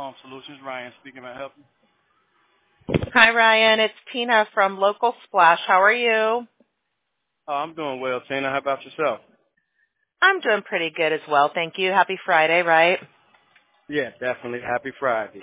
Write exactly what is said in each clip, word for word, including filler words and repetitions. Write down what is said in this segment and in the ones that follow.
Home Solutions. Ryan speaking. May I help you? Hi, Ryan. It's Tina from Local Splash. How are you? Oh, I'm doing well, Tina. How about yourself? I'm doing pretty good as well. Thank you. Happy Friday, right? Yeah, definitely. Happy Friday.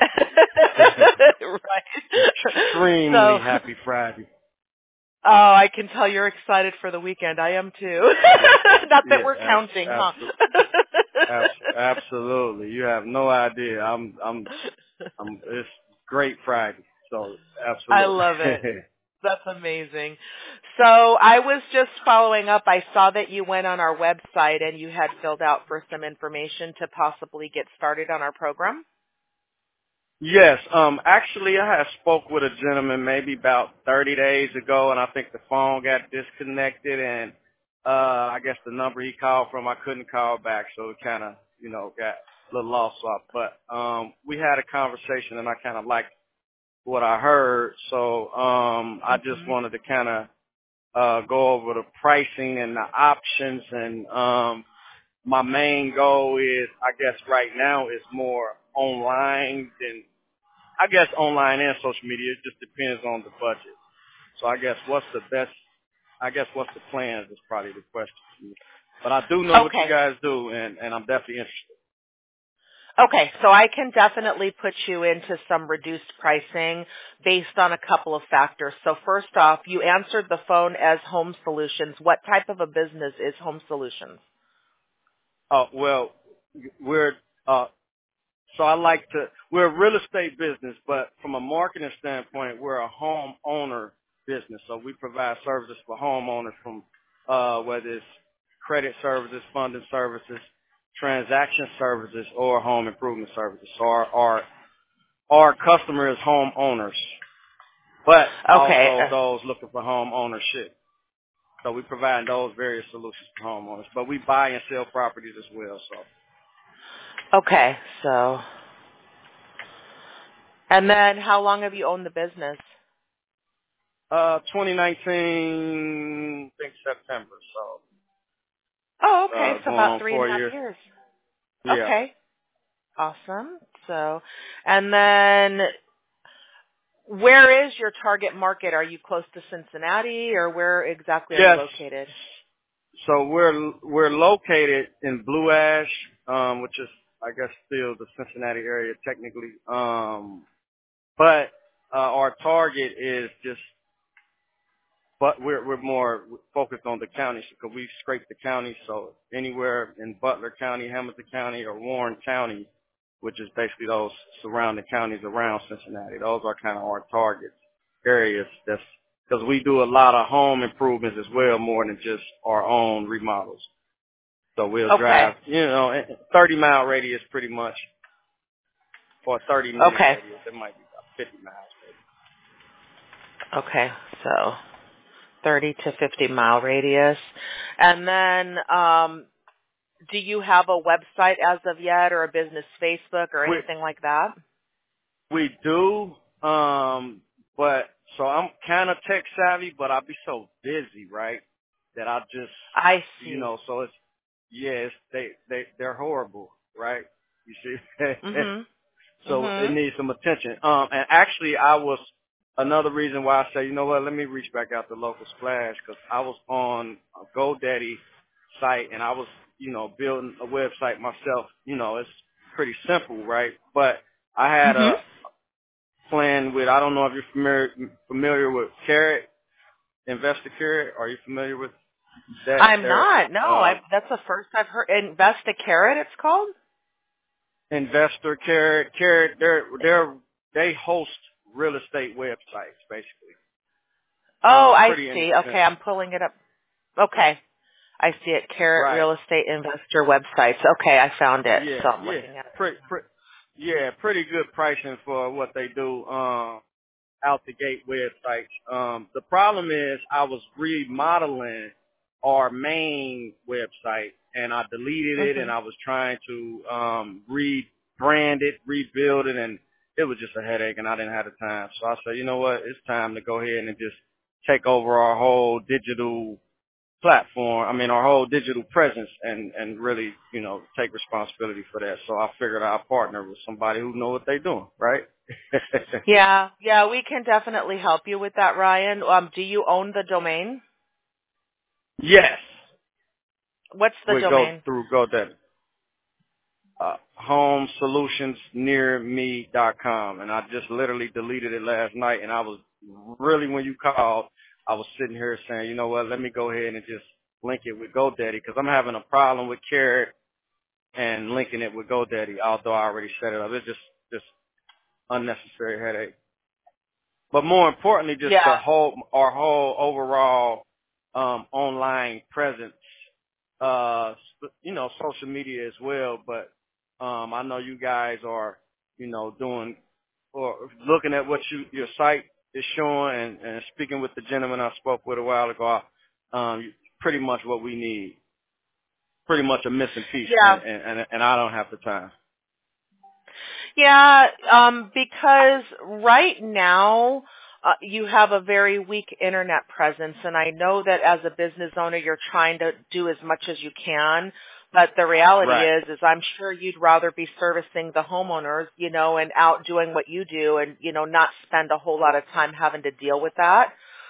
Right. Extremely So, happy Friday. oh, I can tell you're excited for the weekend. I am too. Not that Yeah, we're abs- counting, huh? abso- abs- absolutely. You have no idea. I'm, I'm, I'm. It's great Friday. So I absolutely. love it. That's amazing. So I was just following up. I saw that you went on our website and you had filled out for some information to possibly get started on our program. Yes, um, actually, I had spoke with a gentleman maybe about thirty days ago, and I think the phone got disconnected, and uh, I guess the number he called from, I couldn't call back, so it kind of, you know, got a little lost off. But um, we had a conversation, and I kind of liked what I heard, so um, I just Mm-hmm. wanted to kind of uh, go over the pricing and the options, and um, my main goal is, I guess, right now is more online than I guess online and social media. It just depends on the budget. So I guess what's the best, I guess what's the plans is probably the question to me. But I do know what you Okay. guys do, and, and I'm definitely interested. Okay, so I can definitely put you into some reduced pricing based on a couple of factors. So first off, you answered the phone as Home Solutions. What type of a business is Home Solutions? Oh, well, we're, uh, so I like to, we're a real estate business, but from a marketing standpoint, we're a home owner business. So we provide services for homeowners from, uh, whether it's credit services, funding services, transaction services, or home improvement services. So our, our, our customer is homeowners, but Okay. also those looking for home ownership. So we provide those various solutions for homeowners, but we buy and sell properties as well. So, Okay, so, and then how long have you owned the business? uh, twenty nineteen, I think September. So, Oh, okay, uh, so going about on three and a four half years. years. Yeah. Okay, awesome. So, and then where is your target market? Are you close to Cincinnati or where exactly are you Yes. located? So we're we're located in Blue Ash, um, which is I guess still the Cincinnati area technically. Um, but uh, our target is just, but we're we're more focused on the counties because we scrape the county. So anywhere in Butler County, Hamilton County, or Warren County, which is basically those surrounding counties around Cincinnati. Those are kind of our target areas. That's because we do a lot of home improvements as well, more than just our own remodels. So we'll Okay, drive, you know, thirty mile radius pretty much, or thirty minute okay, radius. It might be about fifty miles okay, so thirty to fifty mile radius. And then, um, do you have a website as of yet or a business Facebook or maybe. anything like that? We we do, um, but so I'm kind of tech savvy, but I'll be so busy, right, that I just, I you see. know, so it's yes, they they they're horrible, right? You see. Mhm. So it Mhm. needs some attention. Um, and actually, I was another reason why I say, you know what, let me reach back out to Local Splash because I was on a GoDaddy site and I was, you know, building a website myself. You know, it's pretty simple, right? But I had Mhm. a plan with, I don't know if you're familiar familiar with Carrot, Investor Carrot. Are you familiar with that? I'm They're not. No, I um, that's the first I've heard. Invest a Carrot, it's called. Investor Carrot, Carrot. They're they're they host real estate websites basically. Oh, Um, I pretty see. Okay, inexpensive. I'm pulling it up. Okay, I see it. Carrot Right. Real Estate Investor websites. Okay, I found it. Yeah, So I'm yeah. looking at it. Pretty, pretty, yeah, pretty good pricing for what they do, um, out the gate websites. Um, the problem is I was remodeling our main website and I deleted it and Mhm. I was trying to, um, rebrand it, rebuild it, and it was just a headache and I didn't have the time. So I said, you know what? It's time to go ahead and just take over our whole digital platform, I mean, our whole digital presence and, and really, you know, take responsibility for that. So I figured I'd partner with somebody who know what they're doing, right? Yeah, yeah, we can definitely help you with that, Ryan. Um, do you own the domain? Yes. What's the We go domain? through GoDaddy. Uh, home solutions near me dot com. And I just literally deleted it last night. And I was really, when you called, I was sitting here saying, you know what, let me go ahead and just link it with GoDaddy because I'm having a problem with Carrot and linking it with GoDaddy, although I already set it up. It's just, just unnecessary headache. But more importantly, just the Yeah. whole, our whole overall, um, online presence, uh, you know, social media as well. But, um, I know you guys are, you know, doing or looking at what you, your site is showing and, and speaking with the gentleman I spoke with a while ago, um, pretty much what we need, pretty much a missing piece. Yeah. And, and, and, and I don't have the time. Yeah, um, because right now uh, you have a very weak internet presence, and I know that as a business owner you're trying to do as much as you can, but the reality Right. is, is I'm sure you'd rather be servicing the homeowners, you know, and out doing what you do and, you know, not spend a whole lot of time having to deal with that.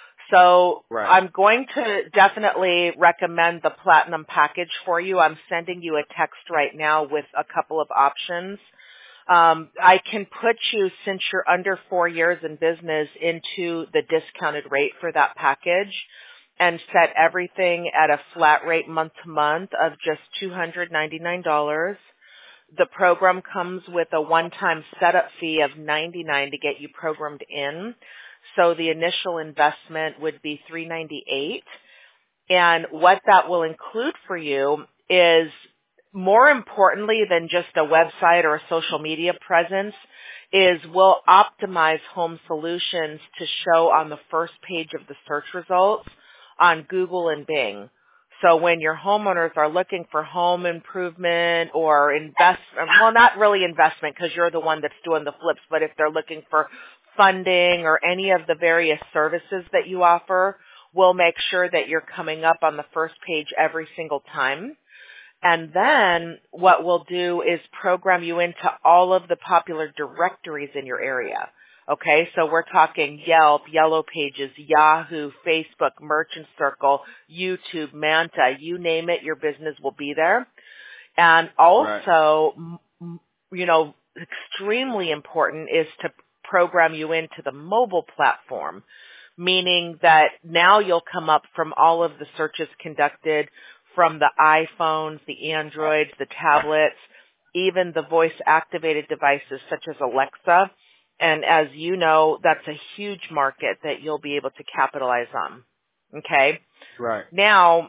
So Right. I'm going to definitely recommend the Platinum package for you. I'm sending you a text right now with a couple of options. Um, I can put you, since you're under four years in business, into the discounted rate for that package and set everything at a flat rate month to month of just two hundred ninety-nine dollars. The program comes with a one-time setup fee of ninety-nine dollars to get you programmed in. So the initial investment would be three hundred ninety-eight dollars. And what that will include for you is, more importantly than just a website or a social media presence, is we'll optimize Home Solutions to show on the first page of the search results on Google and Bing. So when your homeowners are looking for home improvement or investment, well, not really investment because you're the one that's doing the flips, but if they're looking for funding or any of the various services that you offer, we'll make sure that you're coming up on the first page every single time. And then what we'll do is program you into all of the popular directories in your area. Okay, so we're talking Yelp, Yellow Pages, Yahoo, Facebook, Merchant Circle, YouTube, Manta, you name it, your business will be there. And also, right. you know, extremely important is to program you into the mobile platform, meaning that now you'll come up from all of the searches conducted from the iPhones, the Androids, the tablets, even the voice-activated devices such as Alexa. And as you know, that's a huge market that you'll be able to capitalize on. Okay? Right. Now,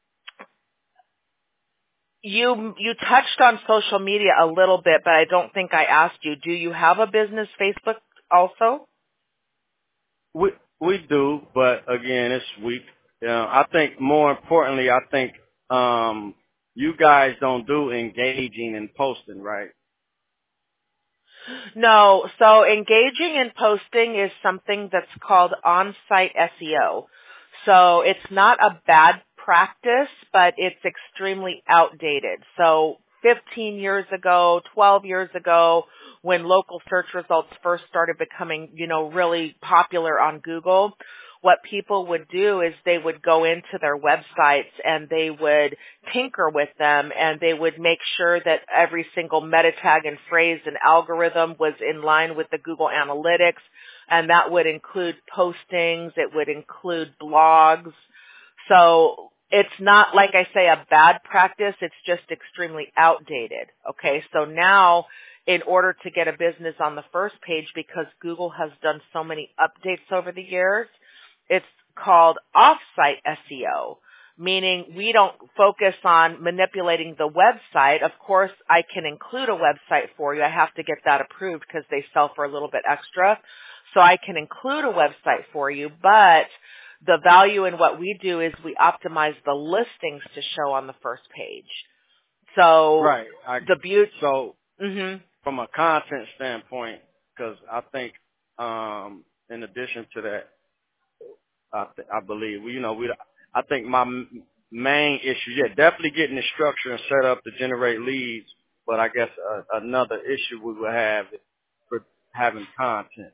you you touched on social media a little bit, but I don't think I asked you. Do you have a business Facebook also? We we do, but again, it's weak. You know, I think more importantly, I think um, you guys don't do engaging and posting, right? No. So engaging and posting is something that's called on-site S E O. So it's not a bad practice, but it's extremely outdated. So fifteen years ago, twelve years ago, when local search results first started becoming, you know, really popular on Google, what people would do is they would go into their websites and they would tinker with them and they would make sure that every single meta tag and phrase and algorithm was in line with the Google Analytics, and that would include postings, it would include blogs. So it's not, like I say, a bad practice, it's just extremely outdated. Okay, so now in order to get a business on the first page, because Google has done so many updates over the years, it's called off-site S E O, meaning we don't focus on manipulating the website. Of course, I can include a website for you. I have to get that approved because they sell for a little bit extra. So I can include a website for you, but the value in what we do is we optimize the listings to show on the first page. So right. I, the beauty. So Mm-hmm. from a content standpoint, because I think um, in addition to that, I, th- I believe, we, you know, we, I think my m- main issue, yeah, definitely getting the structure and set up to generate leads. But I guess uh, another issue we would have is for having content.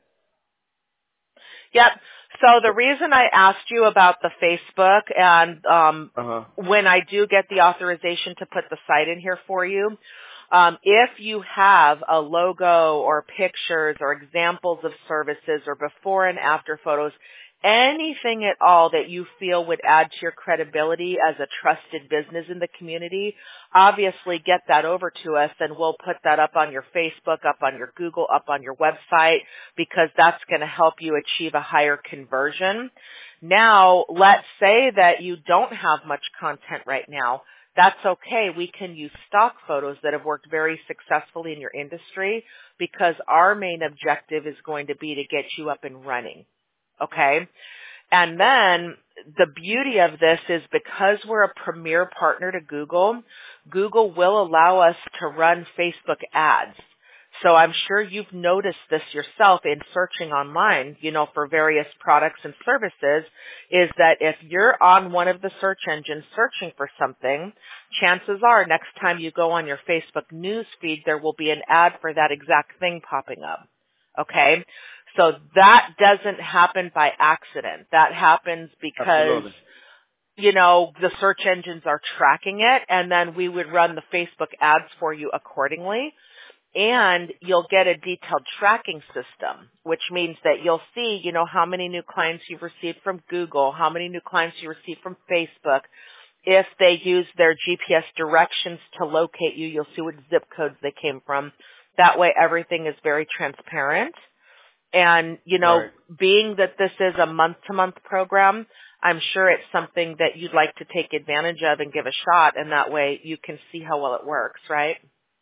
Yep. So the reason I asked you about the Facebook and um, Uh-huh. when I do get the authorization to put the site in here for you, um, if you have a logo or pictures or examples of services or before and after photos, anything at all that you feel would add to your credibility as a trusted business in the community, obviously get that over to us and we'll put that up on your Facebook, up on your Google, up on your website, because that's going to help you achieve a higher conversion. Now, let's say that you don't have much content right now. That's okay. We can use stock photos that have worked very successfully in your industry, because our main objective is going to be to get you up and running. Okay? And then the beauty of this is because we're a premier partner to Google, Google will allow us to run Facebook ads. So I'm sure you've noticed this yourself in searching online, you know, for various products and services, is that if you're on one of the search engines searching for something, chances are next time you go on your Facebook news feed, there will be an ad for that exact thing popping up. Okay? So that doesn't happen by accident. That happens because, Absolutely. you know, the search engines are tracking it, and then we would run the Facebook ads for you accordingly. And you'll get a detailed tracking system, which means that you'll see, you know, how many new clients you've received from Google, how many new clients you received from Facebook. If they use their G P S directions to locate you, you'll see what zip codes they came from. That way everything is very transparent. And, you know, Right. being that this is a month-to-month program, I'm sure it's something that you'd like to take advantage of and give a shot, and that way you can see how well it works, right?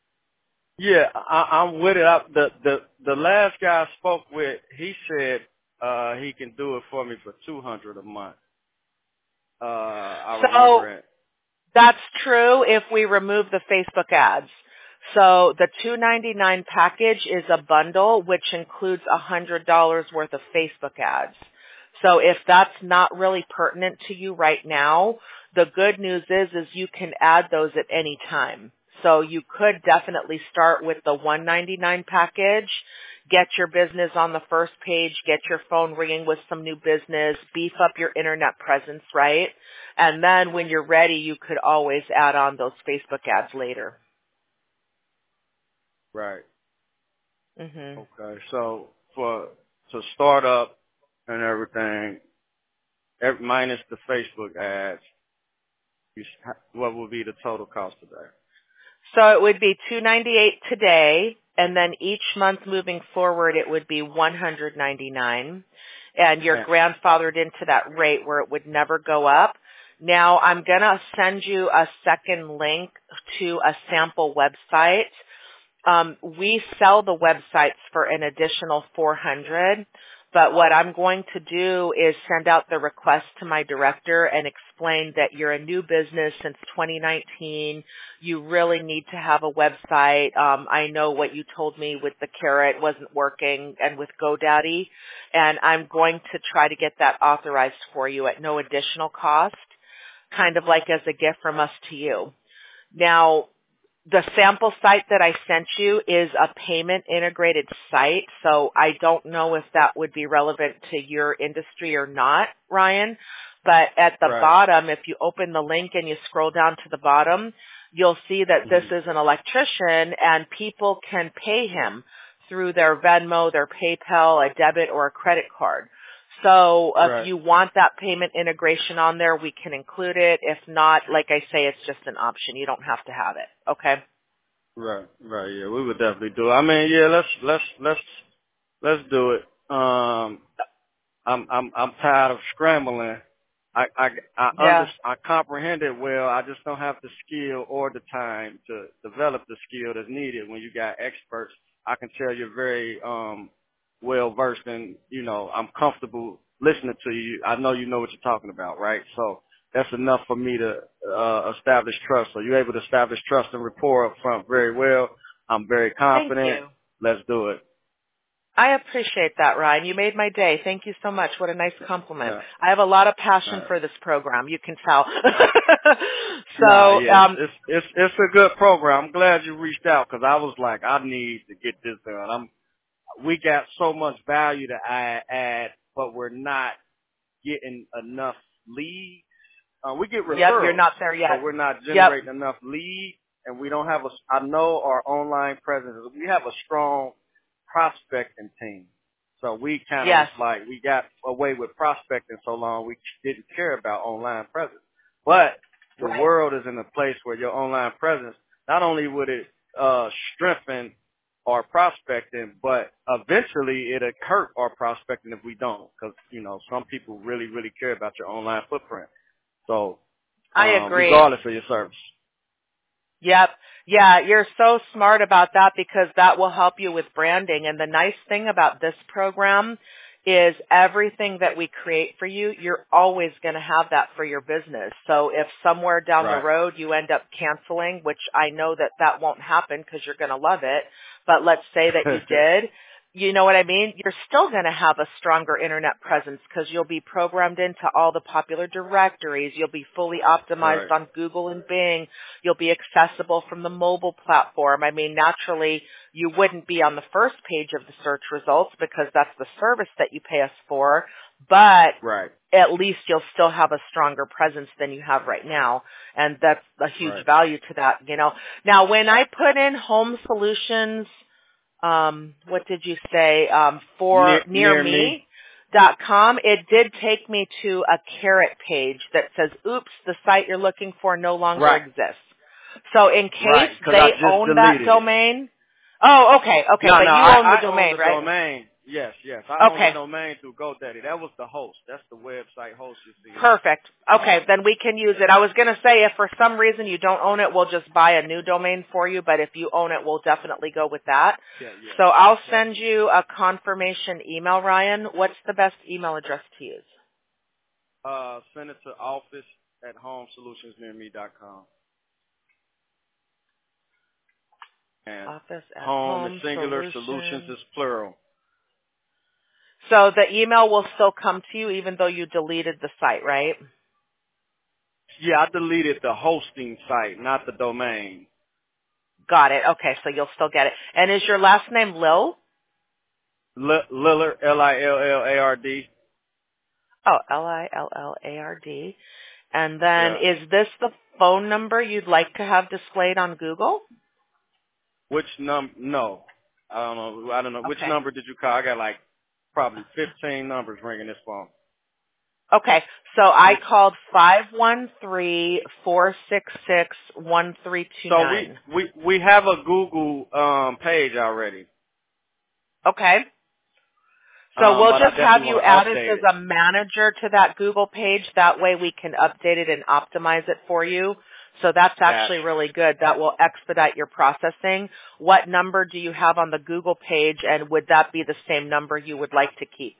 Yeah, I, I'm with it. I, the the the last guy I spoke with, he said uh he can do it for me for two hundred a month. Uh, I So remember it. that's true if we remove the Facebook ads. So the two ninety-nine package is a bundle which includes one hundred dollars worth of Facebook ads. So if that's not really pertinent to you right now, the good news is is you can add those at any time. So you could definitely start with the one ninety-nine package, get your business on the first page, get your phone ringing with some new business, beef up your internet presence, right? And then when you're ready, you could always add on those Facebook ads later. Right. Mhm. Okay. So for to start up and everything, ev- minus the Facebook ads, you, s- what would be the total cost of that? So it would be two ninety-eight today, and then each month moving forward it would be one hundred ninety-nine, and you're And, grandfathered into that rate where it would never go up. Now I'm going to send you a second link to a sample website. Um, we sell the websites for an additional four hundred dollars, but what I'm going to do is send out the request to my director and explain that you're a new business since twenty nineteen. You really need to have a website. Um, I know what you told me with the Carrot wasn't working and with GoDaddy, and I'm going to try to get that authorized for you at no additional cost, kind of like as a gift from us to you. Now, the sample site that I sent you is a payment integrated site, so I don't know if that would be relevant to your industry or not, Ryan. But at the right. bottom, if you open the link and you scroll down to the bottom, you'll see that this Mhm. is an electrician and people can pay him through their Venmo, their PayPal, a debit, or a credit card. So if Right. you want that payment integration on there, we can include it. If not, like I say, it's just an option. You don't have to have it. Okay? Right. Right. Yeah, we would definitely do it. I mean, yeah, let's let's let's let's do it. Um, I'm I'm I'm tired of scrambling. I I I under Yeah. I comprehend it well. I just don't have the skill or the time to develop the skill that's needed when you got experts. I can tell you're very um well versed and you know I'm comfortable listening to you. I know you know what you're talking about, right? So that's enough for me to uh, establish trust. So you're able to establish trust and rapport up front very well. I'm very Thank confident. you. Let's do it. I appreciate that, Ryan. You made my day. Thank you so much. What a nice compliment. Yeah. I have a lot of passion Uh, for this program. You can tell. nah, so, yeah, um, it's, it's it's it's a good program. I'm glad you reached out because I was like, I need to get this done. I'm we got so much value to add, add but we're not getting enough leads. Uh, we get yep, you're referrals, not there yet. but we're not Yep. generating enough leads, and we don't have a. I know our online presence. We have a strong prospecting team, so we kind of was Yes. like we got away with prospecting so long we didn't care about online presence. But the Right. world is in a place where your online presence not only would it uh, strengthen our prospecting, but eventually it'll hurt our prospecting if we don't, because you know some people really really care about your online footprint. So, I um, agree. regardless of your service. Yep. Yeah, you're so smart about that because that will help you with branding. And the nice thing about this program is everything that we create for you, you're always going to have that for your business. So if somewhere down Right. the road you end up canceling, which I know that that won't happen because you're going to love it, but let's say that you did, you know what I mean? You're still going to have a stronger internet presence because you'll be programmed into all the popular directories. You'll be fully optimized Right. on Google and Bing. You'll be accessible from the mobile platform. I mean, naturally, you wouldn't be on the first page of the search results because that's the service that you pay us for, but Right. at least you'll still have a stronger presence than you have right now. And that's a huge Right. value to that, you know. Now, when I put in home solutions, um, what did you say, um, for Near, near near me me. dot com, it did take me to a carrot page that says, oops, the site you're looking for no longer Right. exists. So in case Right. Because I they just own that deleted it. domain, oh, okay, okay, No, but no, you I, own the I own domain, the right? domain. Yes, yes. I own the Okay, domain through GoDaddy. That was the host. That's the website host you see. perfect. Okay, Um, then we can use it. I was going to say if for some reason you don't own it, we'll just buy a new domain for you, but if you own it, we'll definitely go with that. yeah, yeah. So I'll send Definitely. you a confirmation email, Ryan. What's the best email address to use? Uh, send it to office at home solutions near me dot com. And Office at home is Home singular, solutions Solutions. is plural. So the email will still come to you even though you deleted the site, right? Yeah, I deleted the hosting site, not the domain. Got it. Okay, so you'll still get it. And is your last name Lil? L- Lillard, L I L L A R D. Oh, L I L L A R D. And then Yeah. is this the phone number you'd like to have displayed on Google? Which num? No, I don't know. I don't know. Which Okay. number did you call? I got like probably fifteen numbers ringing this phone. Okay, so I Which? called five one three, four six six, one three two So we nine. we we have a Google um page already. Okay. So Um, we'll but I just have definitely you want to added update as it. a manager to that Google page. That way we can update it and optimize it for you. So that's actually Gotcha. really good. That will expedite your processing. What number do you have on the Google page, and would that be the same number you would like to keep?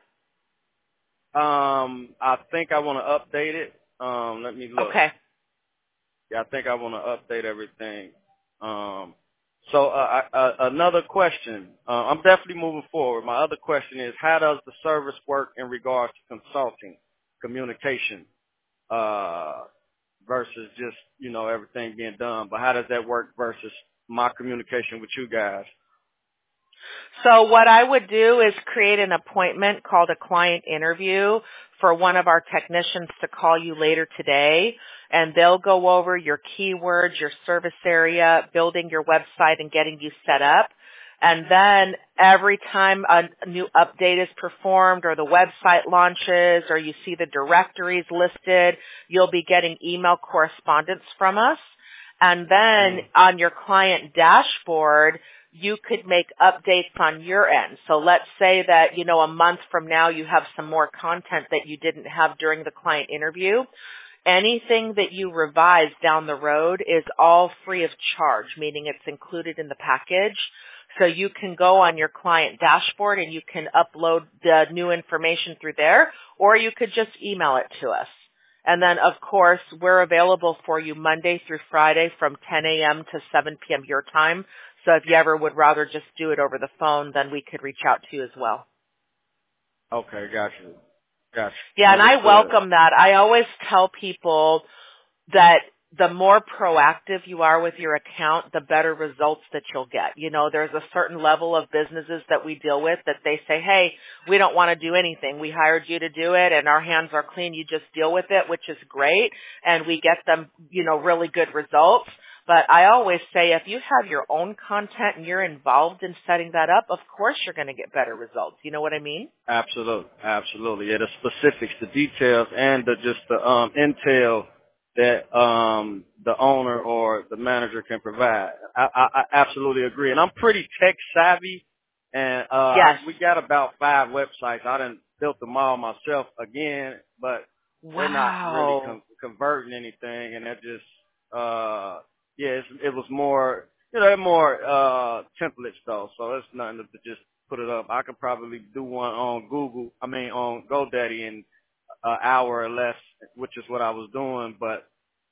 Um, I think I want to update it. Um, let me look. Okay. Yeah, I think I want to update everything. Um, so uh, I, uh, another question. Uh, I'm definitely moving forward. My other question is, how does the service work in regards to consulting, communication, uh, versus just, you know, everything being done? But how does that work versus my communication with you guys? So what I would do is create an appointment called a client interview for one of our technicians to call you later today, and they'll go over your keywords, your service area, building your website and getting you set up. And then every time a new update is performed or the website launches or you see the directories listed, you'll be getting email correspondence from us. And then Mm. on your client dashboard, you could make updates on your end. So let's say that, you know, a month from now you have some more content that you didn't have during the client interview. Anything that you revise down the road is all free of charge, meaning it's included in the package. So you can go on your client dashboard and you can upload the new information through there, or you could just email it to us. And then, of course, we're available for you Monday through Friday from ten a.m. to seven p.m. your time. So if you ever would rather just do it over the phone, then we could reach out to you as well. Okay, gotcha. Gotcha. Yeah, and I Understood. welcome that. I always tell people that the more proactive you are with your account, the better results that you'll get. You know, there's a certain level of businesses that we deal with that they say, hey, we don't want to do anything. We hired you to do it and our hands are clean. You just deal with it, which is great. And we get them, you know, really good results. But I always say if you have your own content and you're involved in setting that up, of course you're going to get better results. You know what I mean? Absolutely. Absolutely. Yeah, the specifics, the details, and the just the um intel that um the owner or the manager can provide. I, I, I absolutely agree. And I'm pretty tech savvy, and uh I, Yes. we got about five websites. I done built them all myself again, but they're not really Wow. con- converting anything, and they're just uh yeah, it's, it was more, you know, they're more uh templates though, so it's nothing to just put it up. I could probably do one on Google, I mean on GoDaddy in an hour or less, which is what I was doing, but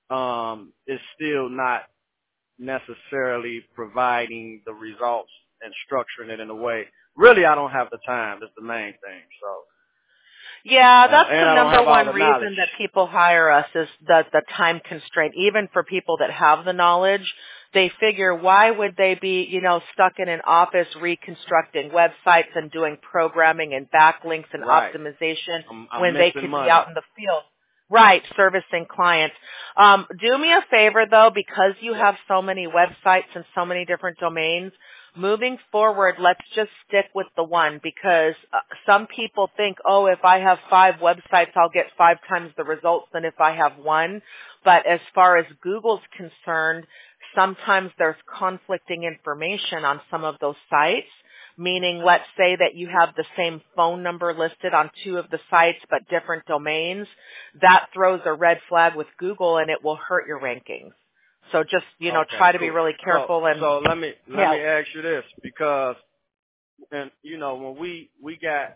um it's still not necessarily providing the results and structuring it in a way. Really, I don't have the time. That's the main thing. So, Yeah, uh, that's and the I don't number have all one the knowledge. reason that people hire us is the, the time constraint. Even for people that have the knowledge, they figure why would they be, you know, stuck in an office reconstructing websites and doing programming and backlinks and Right. optimization I'm, I'm when they missing could be money. out in the field. Right, servicing clients. Um, do me a favor though, because you have so many websites and so many different domains, moving forward, let's just stick with the one because uh, some people think, oh, if I have five websites, I'll get five times the results than if I have one. But as far as Google's concerned, sometimes there's conflicting information on some of those sites. Meaning, let's say that you have the same phone number listed on two of the sites but different domains. That throws a red flag with Google and it will hurt your rankings. So just, you know, Okay, try to be cool. really So, careful and so let me let yeah. me ask you this, because, and you know, when we we got,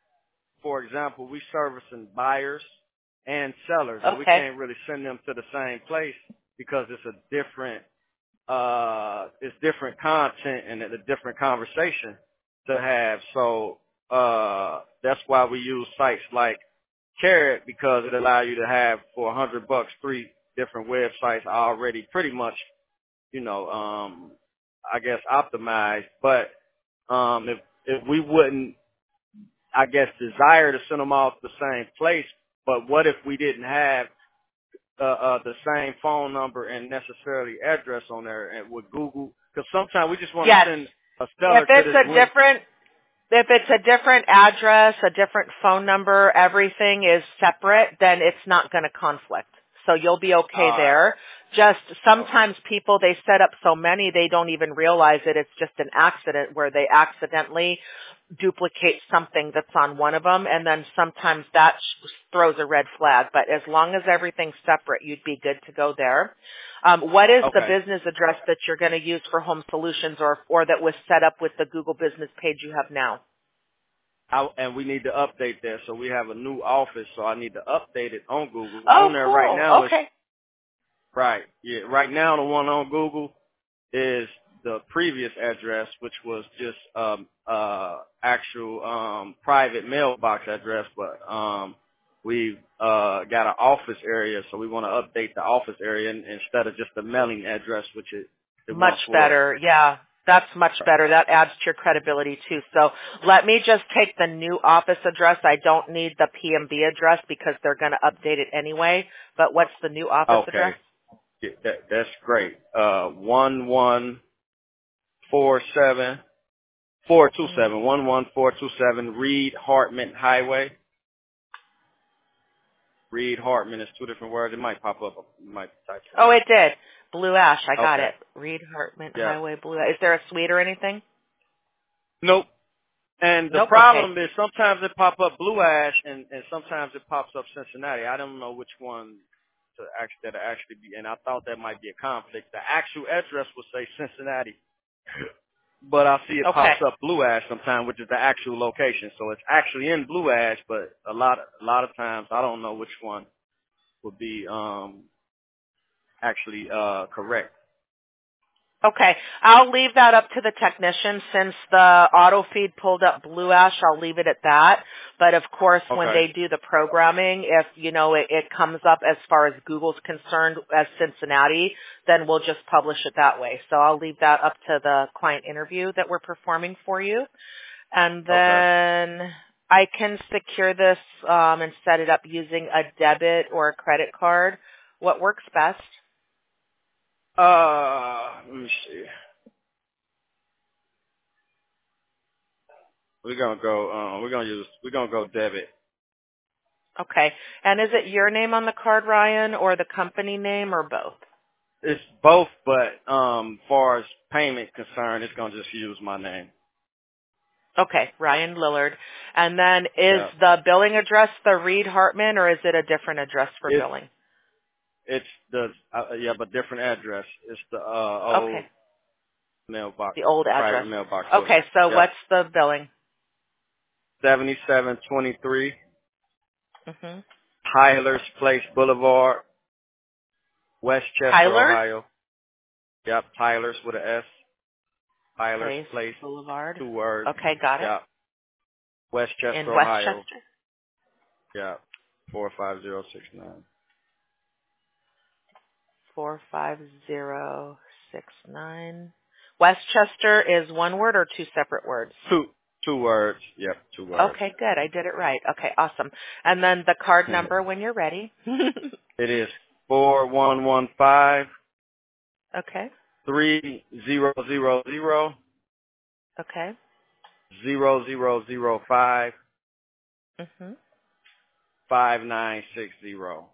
for example, we servicing buyers and sellers, and we Okay. can't really send them to the same place because it's a different uh it's different content and a different conversation to have. So uh that's why we use sites like Carrot, because it allows you to have for a hundred bucks three different websites already pretty much, you know, um I guess optimized. But um if if we wouldn't, I guess, desire to send them all to the same place, but what if we didn't have uh, uh, the same phone number and necessarily address on there, and with Google? Because sometimes we just want to Yes. send a If seller to it's this a link. different If it's a different address, a different phone number, everything is separate, then it's not going to conflict. So you'll be okay All right. there. Just Okay. sometimes people, they set up so many, they don't even realize it. It's just an accident where they accidentally duplicate something that's on one of them, and then sometimes that sh- throws a red flag. But as long as everything's separate, you'd be good to go there. Um, what is the Okay. business address that you're going to use for Home Solutions, or or that was set up with the Google Business page you have now? I, and we need to update that. So we have a new office, so I need to update it on Google. Oh, On there right cool. now is, Okay. right. Yeah. Right now the one on Google is the previous address, which was just um uh actual um private mailbox address, but um we've uh got an office area, so we want to update the office area in, instead of just the mailing address, which it it Much once was. better. Yeah. That's much better. That adds to your credibility too. So let me just take the new office address. I don't need the P M B address because they're going to update it anyway. But what's the new office Okay, address? yeah, that, that's great. Uh, one one four seven four two seven one one four two seven Reed Hartman Highway. Reed Hartman is two different words. It might pop up. You might type it Oh, in. it did. Blue Ash. I got Okay. it. Reed Hartman Yeah. Highway Blue Ash. Is there a suite or anything? Nope. And the Nope. Okay. problem is sometimes it pop up Blue Ash, and, and sometimes it pops up Cincinnati. I don't know which one to actually that actually be, and I thought that might be a conflict. The actual address would say Cincinnati, but I see it Okay. pops up Blue Ash sometimes, which is the actual location. So it's actually in Blue Ash, but a lot of, a lot of times I don't know which one would be um actually uh correct. Okay, I'll leave that up to the technician. Since the auto feed pulled up Blue Ash, I'll leave it at that. But of course, when Okay. they do the programming, if, you know, it, it comes up as far as Google's concerned as Cincinnati, then we'll just publish it that way. So I'll leave that up to the client interview that we're performing for you. And Okay. then I can secure this um, and set it up using a debit or a credit card. What works best? Uh, let me see. We're gonna go. Uh, we're gonna use. We're gonna go debit. Okay. And is it your name on the card, Ryan, or the company name, or both? It's both, but um, far as payment concerned, it's gonna just use my name. Okay, Ryan Lillard. And then is Yeah. the billing address the Reed Hartman, or is it a different address for It's billing? it's the uh, yeah, but different address. It's the uh Okay, old mailbox, the old private address. mailbox. So Okay, so yeah, what's the billing? seventy-seven twenty-three Mm-hmm. Tyler's Place Boulevard, Westchester, Tyler's Ohio. Yep, Tyler's with an S. Tyler's Place Place, Boulevard. two words. Okay, got it. Yep, In Westchester, Ohio. Westchester? Yep, four five zero six nine. four five zero six nine. Westchester is one word or two separate words? Two two words. Yep, two words. Okay, good. I did it right. Okay, awesome. And then the card number when you're ready. It is four one one five Okay, three zero zero zero okay. zero zero zero five Mhm. five nine six zero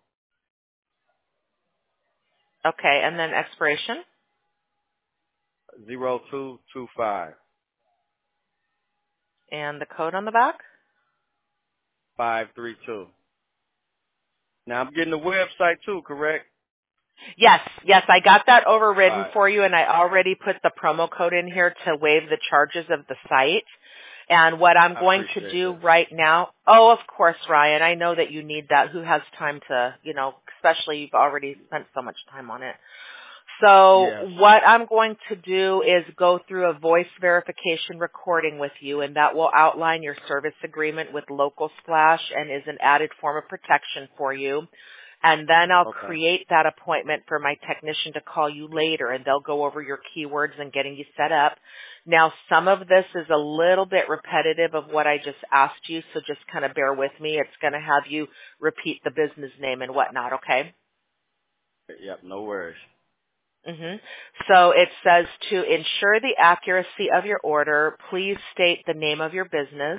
Okay, and then expiration zero two two five and the code on the back? five three two. Now I'm getting the website too, correct? Yes, yes, I got that All overridden right. for you, and I already put the promo code in here to waive the charges of the site. And what I'm I going to appreciate do that. right now, oh, of course, Ryan, I know that you need that. Who has time to, you know, especially you've already spent so much time on it. So Yes. what I'm going to do is go through a voice verification recording with you, and that will outline your service agreement with Local Splash and is an added form of protection for you. And then I'll Okay. create that appointment for my technician to call you later, and they'll go over your keywords and getting you set up. Now, some of this is a little bit repetitive of what I just asked you, so just kind of bear with me. It's going to have you repeat the business name and whatnot, okay? Yep, no worries. hmm So it says to ensure the accuracy of your order, please state the name of your business.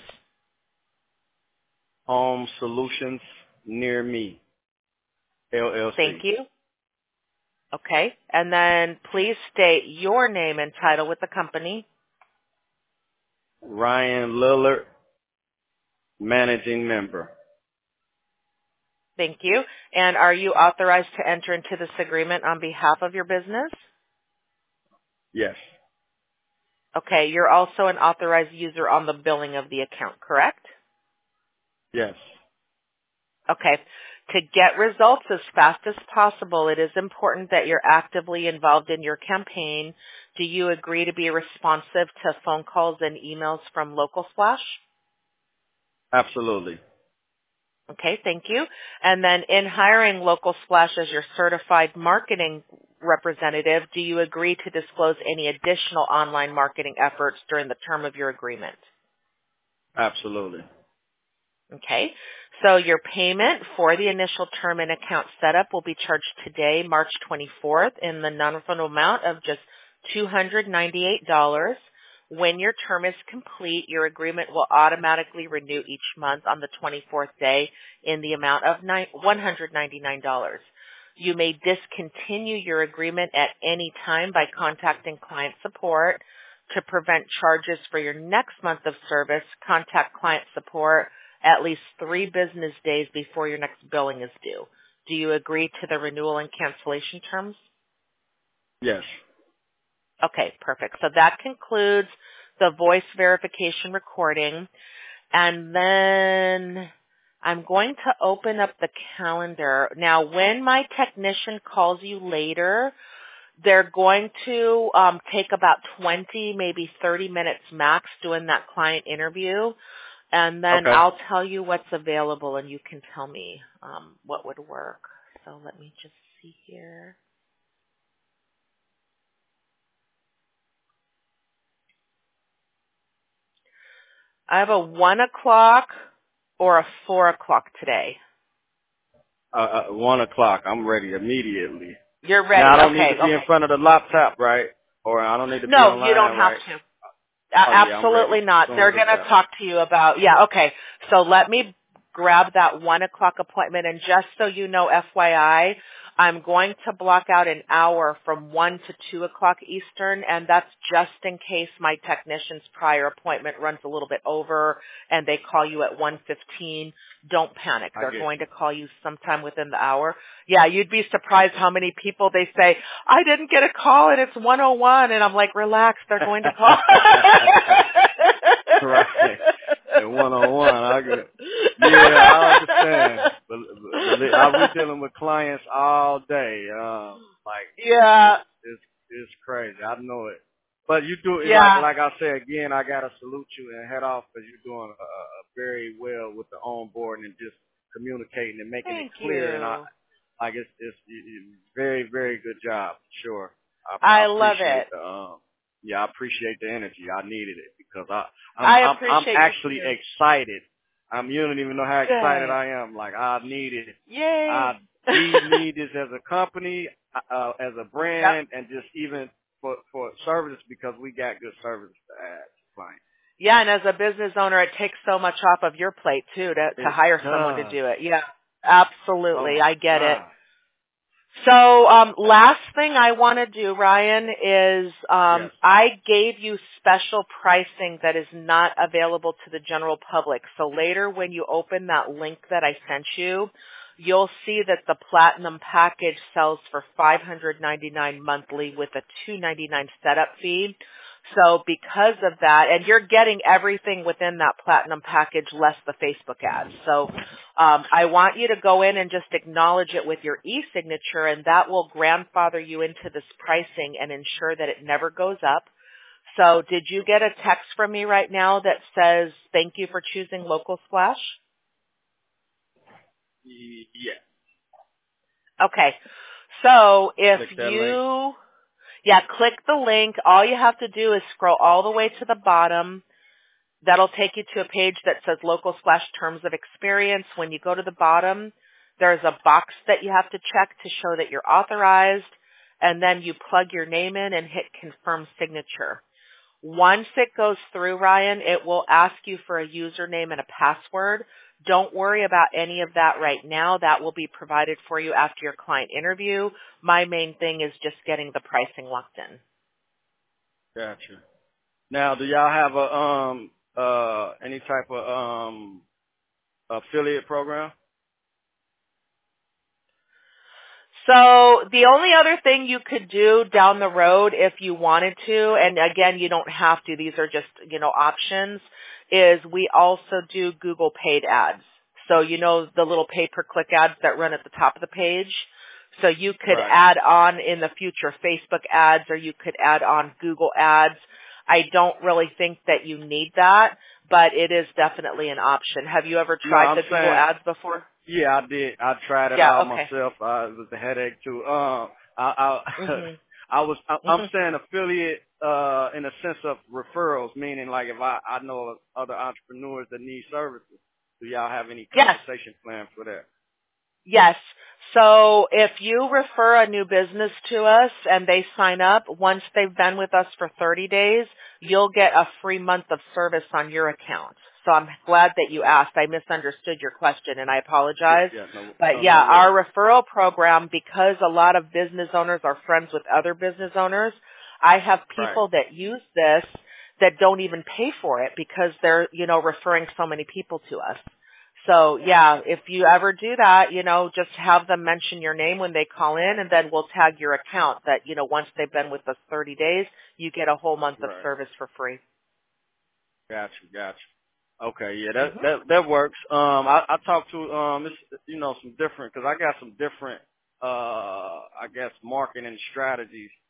Home Solutions Near Me, L L Thank C. you. Okay. And then please state your name and title with the company. Ryan Lillard, Managing Member. Thank you. And are you authorized to enter into this agreement on behalf of your business? Yes. Okay. You're also an authorized user on the billing of the account, correct? Yes. Okay. To get results as fast as possible, it is important that you're actively involved in your campaign. Do you agree to be responsive to phone calls and emails from Local Splash? Absolutely. Okay, thank you. And then in hiring Local Splash as your certified marketing representative, do you agree to disclose any additional online marketing efforts during the term of your agreement? Absolutely. Okay. So your payment for the initial term and account setup will be charged today, March twenty-fourth, in the non-refundable amount of just two hundred ninety-eight dollars. When your term is complete, your agreement will automatically renew each month on the twenty-fourth day in the amount of one hundred ninety-nine dollars. You may discontinue your agreement at any time by contacting client support. To prevent charges for your next month of service, contact client support at least three business days before your next billing is due. Do you agree to the renewal and cancellation terms? Yes. Okay, perfect. So that concludes the voice verification recording. And then I'm going to open up the calendar. Now, when my technician calls you later, They're going to um, take about twenty, maybe thirty minutes max doing that client interview. And then Okay. I'll tell you what's available and you can tell me um, what would work. So let me just see here. I have a one o'clock or a four o'clock today. Uh, uh, one o'clock. I'm ready immediately. You're ready. Now I don't need Okay, to be in okay. front of the laptop, right? Or I don't need to be No, you don't online, have right? to. Oh A- yeah, I'm ready. Absolutely not. Soon They're as going it's to out. talk to you about, yeah, okay. So let me grab that one o'clock appointment. And just so you know, F Y I, I'm going to block out an hour from one to two o'clock Eastern. And that's just in case my technician's prior appointment runs a little bit over and they call you at one fifteen. Don't panic. I They're get going you. to call you sometime within the hour. Yeah, you'd be surprised how many people they say, I didn't get a call and it's one oh one. And I'm like, relax, they're going to call. Right. At one on one, I get. Yeah, I understand. But, but, but I we dealing with clients all day. Um, like Yeah, it's it's it's crazy. I know it. But you do it like yeah. like I said again. I gotta salute you and head off because you're doing uh, uh, very well with the onboarding and just communicating and making it Thank clear. And I you. like it's it's you, you- very very good job. Sure. I, I I love appreciate it. the um yeah, I appreciate the energy. I needed it because I, I'm, I I'm, I'm appreciate you actually too. excited. I'm, you don't even know how excited Good. I am. Like I need it. Yay. I, we need this as a company, uh, as a Yep. brand, and just even for, for services because we got good services to add to clients. Yeah, and as a business owner, it takes so much off of your plate too to, to It hire someone to does. do it. Yeah, Oh absolutely. my I get it. God. So, um, last thing I want to do, Ryan, is Yes. um, I gave you special pricing that is not available to the general public. So later when you open that link that I sent you, you'll see that the Platinum package sells for five hundred ninety-nine dollars monthly with a two hundred ninety-nine dollars setup fee. So because of that, and you're getting everything within that Platinum package less the Facebook ads. So um, I want you to go in and just acknowledge it with your e-signature, and that will grandfather you into this pricing and ensure that it never goes up. So did you get a text from me right now that says, thank you for choosing Local Splash? Y- Yeah. Okay. So if Click that link. you, yeah, click the link. All you have to do is scroll all the way to the bottom. That'll take you to a page that says Local Splash Terms of Experience. When you go to the bottom, there's a box that you have to check to show that you're authorized, and then you plug your name in and hit Confirm Signature. Once it goes through, Ryan, it will ask you for a username and a password. Don't worry about any of that right now. That will be provided for you after your client interview. My main thing is just getting the pricing locked in. Gotcha. Now, do y'all have a um uh any type of um affiliate program? So the only other thing you could do down the road if you wanted to, and again, you don't have to, these are just, you know, options, is we also do Google paid ads. So you know the little pay-per-click ads that run at the top of the page? So you could Right. add on in the future Facebook ads or you could add on Google ads. I don't really think that you need that, but it is definitely an option. Have you ever No, tried I'm the Google saying, ads before? yeah, I did. I tried it Yeah, all okay. myself. Uh, it was a headache too. Um, I, I, Mhm. I was, I, I'm Mhm. saying affiliate, uh, in a sense of referrals, meaning like if I, I know of other entrepreneurs that need services, do y'all have any Yes. compensation plans for that? Yes. So if you refer a new business to us and they sign up, once they've been with us for thirty days, you'll get a free month of service on your account. So I'm glad that you asked. I misunderstood your question and I Yeah, apologize. yeah, no, But no, yeah, no our worries. referral program, because a lot of business owners are friends with other business owners, I have Right. people that use this that don't even pay for it because they're, you know, referring so many people to us. So yeah, if you ever do that, you know, just have them mention your name when they call in and then we'll tag your account that, you know, once they've been with us thirty days, you get a whole month of Right. service for free. Gotcha, gotcha. Okay, yeah, that Mhm. that that works. Um, I I talked to um, it's, you know, some different because I got some different uh, I guess marketing strategies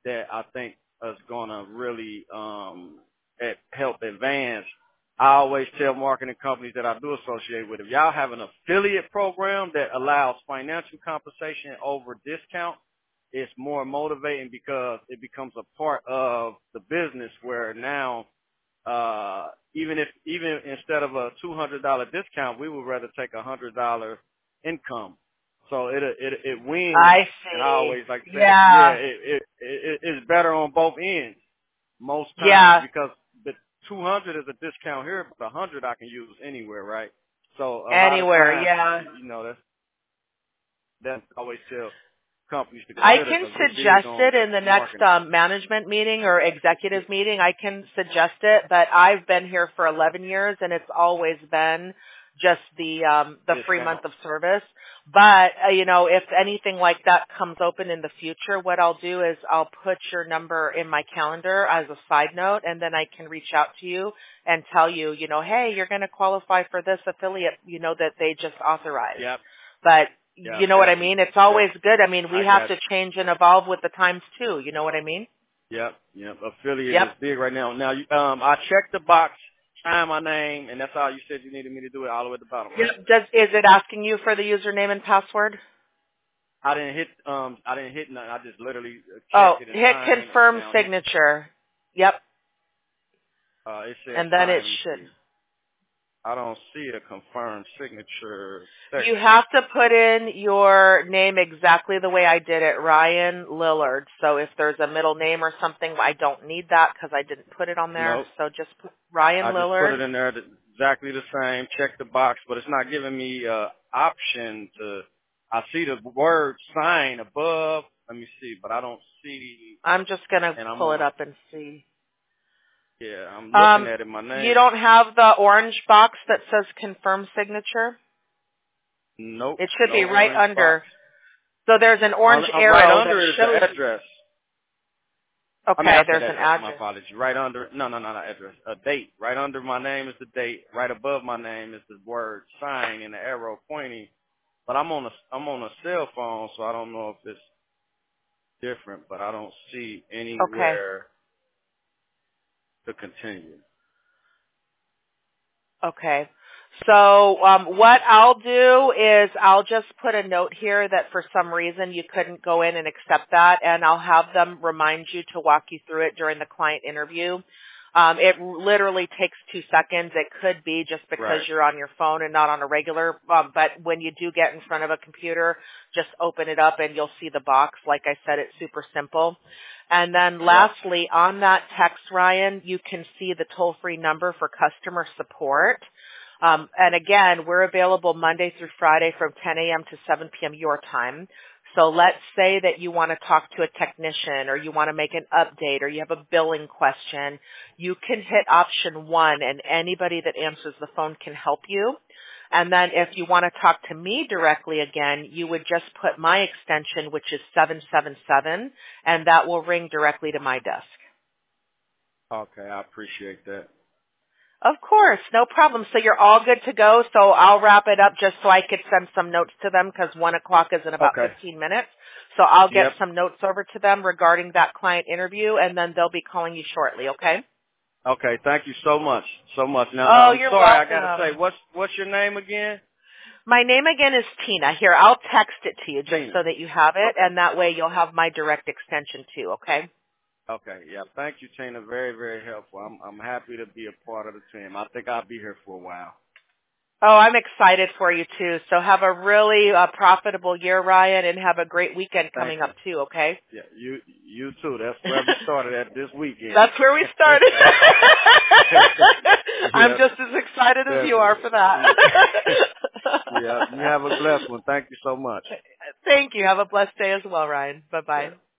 that I think is going to really um, at, help advance. I always tell marketing companies that I do associate with, if y'all have an affiliate program that allows financial compensation over discount, it's more motivating because it becomes a part of the business where now, uh, even if, even instead of a two hundred dollars discount, we would rather take a one hundred dollars income. So it, it, it wins. I see. And I always like to say, yeah, yeah, it, it, it, it's better on both ends most times yeah. because the two hundred is a discount here, but the one hundred I can use anywhere, right? So a lot of Anywhere, times, yeah. you know, that's, that's always tell companies to I consider can because we're big suggest on it in the next marketing. um, management meeting or executive meeting. I can suggest it, but I've been here for eleven years, and it's always been just the um, the free Discount. month of service. But uh, you know, if anything like that comes open in the future, what I'll do is I'll put your number in my calendar as a side note, and then I can reach out to you and tell you, you know, hey, you're going to qualify for this affiliate, you know, that they just authorized. Yep. But Yep. you know what I That's, mean? It's always yep. good. I mean, we I have got to you. change and evolve with the times too. You know what I mean? Yep. Yep. Affiliate Yep. is big right now. Now, you, um, I checked the box, sign my name, and that's all you said you needed me to do it all the way at the bottom, right? Yep. Does is it asking you for the username and password? I didn't hit, um, I didn't hit nothing. I just literally Oh, checked it and hit signed and confirm down here. signature. Yep. Uh, it says And then sign. it Let me should. see. I don't see a confirmed signature You section. have to put in your name exactly the way I did it, Ryan Lillard. So if there's a middle name or something, I don't need that because I didn't put it on there. Nope. So just put Ryan I just put Lillard. it in there to, exactly the same. Check the box, but it's not giving me uh option to. I see the word sign above. Let me see, but I don't see. I'm just going to And I'm pull on it a. up and see. Yeah, I'm looking Um, at it. My you name. don't have the orange box that says confirm signature? Nope. It should No be right orange box. under. So there's an On, orange uh, right arrow that under it is the shows. address. I mean, Okay, I said there's an address. My address. apology. Right under, no, no, no, not address. A date. Right under my name is the date. Right above my name is the word sign and the arrow pointing. But I'm on a, I'm on a cell phone, so I don't know if it's different. But I don't see Okay. anywhere to continue. Okay. So um, what I'll do is I'll just put a note here that for some reason you couldn't go in and accept that, and I'll have them remind you to walk you through it during the client interview. Um, it literally takes two seconds. It could be just because Right. you're on your phone and not on a regular, um, but when you do get in front of a computer, just open it up and you'll see the box. Like I said, it's super simple. And then Yep. lastly, on that text, Ryan, you can see the toll-free number for customer support. Um, and again, we're available Monday through Friday from ten a.m. to seven p.m. your time. So let's say that you want to talk to a technician or you want to make an update or you have a billing question. You can hit option one and anybody that answers the phone can help you. And then if you want to talk to me directly again, you would just put my extension, which is seven seven seven, and that will ring directly to my desk. Okay, I appreciate that. Of course, no problem. So you're all good to go. So I'll wrap it up just so I could send some notes to them because one o'clock is in about Okay. fifteen minutes. So I'll get Yep. some notes over to them regarding that client interview, and then they'll be calling you shortly. Okay? Okay. Thank you so much. So much. Now, Oh, I'm you're sorry. I welcome. gotta say, what's what's your name again? My name again is Tina. Here, I'll text it to you just Tina. so that you have it, Okay. and that way you'll have my direct extension too. Okay? Okay, yeah. Thank you, Tina. Very, very helpful. I'm I'm happy to be a part of the team. I think I'll be here for a while. Oh, I'm excited for you too. So have a really uh, profitable year, Ryan, and have a great weekend Thank coming you. up too. Okay? Yeah, you you too. That's where we started at this weekend. That's where we started. I'm Yeah, just as excited as you are definitely. for that. Yeah, you have a blessed one. Thank you so much. Thank you. Have a blessed day as well, Ryan. Bye-bye. Yeah.